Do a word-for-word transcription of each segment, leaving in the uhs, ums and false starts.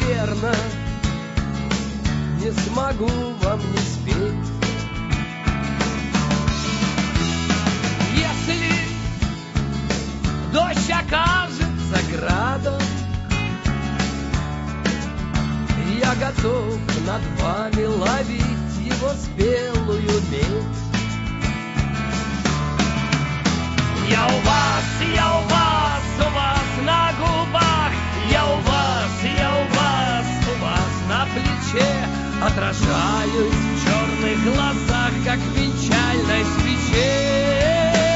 наверно, не смогу вам не спеть. Если дождь окажется градом, я готов над вами ловить его спелую медь. Я у вас, я у вас, у вас на губах, я у вас, я у вас, у вас на плече, отражаюсь в черных глазах, как в венчальной свече.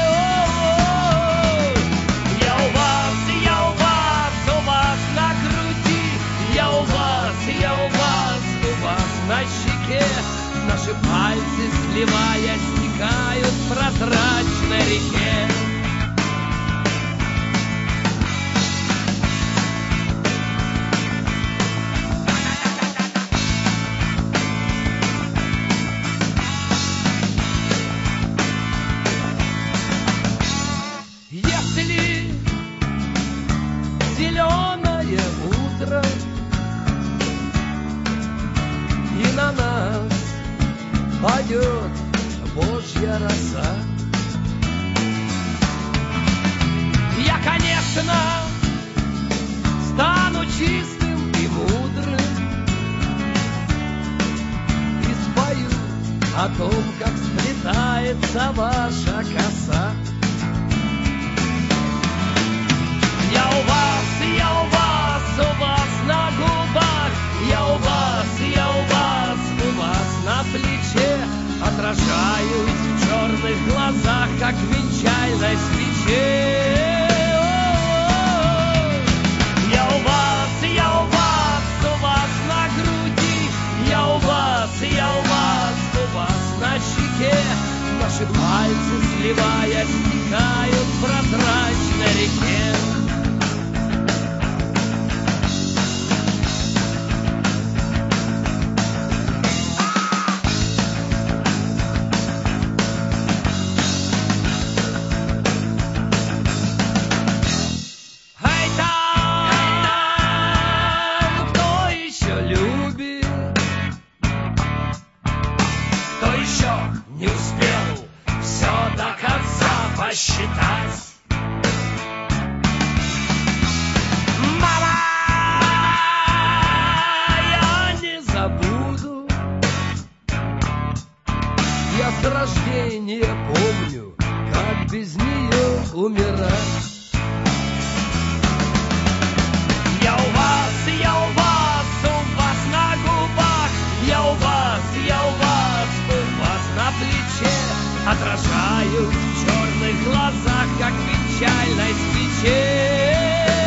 Я у вас, я у вас, у вас на груди, я у вас, я у вас, у вас на щеке. Наши пальцы, сливаясь, стекают в прозрачной реке. Если зеленое утро и на нас падет Божья роса, я, конечно, стану чистым и мудрым и спою о том, как сплетается ваша коса. Я у вас, я у вас, у вас на губах, я у вас, я у вас, у вас на плече, отражаюсь в черных глазах, как в венчальной свече. Я у вас, я у вас, у вас на груди, я у вас, я у вас, у вас на щеке. Наши пальцы, сливаясь, стекают в прозрачной реке. Не успел все до конца посчитать. Мама, я не забуду, я с рождения помню, как без нее умирать. Я у вас, я у вас, у вас на губах, я у вас, я у вас, у вас на плече, отражаюсь в черных глазах, как в венчальной свече.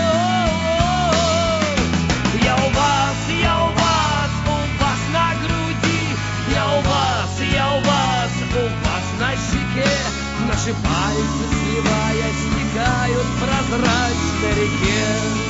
Я у вас, я у вас, у вас на груди, я у вас, я у вас, у вас на щеке. Наши пальцы, сливаясь, стекают в прозрачной реке.